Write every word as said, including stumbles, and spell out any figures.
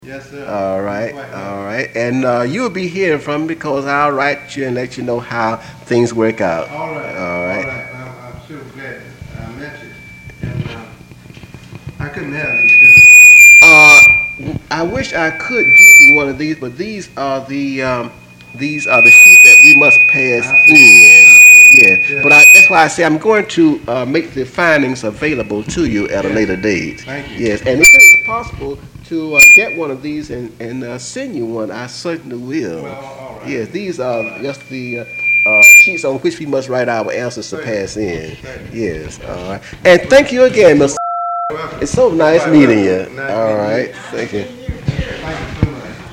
Yes, sir. All right, all right. And uh, you'll be hearing from me because I'll write you and let you know how things work out. All right, All all right. right. I'm, I'm sure glad I met you. And uh, I couldn't have these. Cause Uh, I wish I could give you one of these, but these are the um, these are the sheets that we must pass I see. in. I see. Yeah, but Yes. I, that's why I say I'm going to uh, make the findings available to you at a Yes. later date. Thank you. Yes, and if it is possible to uh, get one of these and, and uh, send you one, I certainly will. Well, all right. Yes, these All are right. just the uh, uh, sheets on which we must write our answers to Certainly. pass in. Certainly. Yes, all right. And thank you again, mister Welcome. It's so You're nice quite meeting welcome. you. Nice All meeting right, you. thank you. Thank you so much.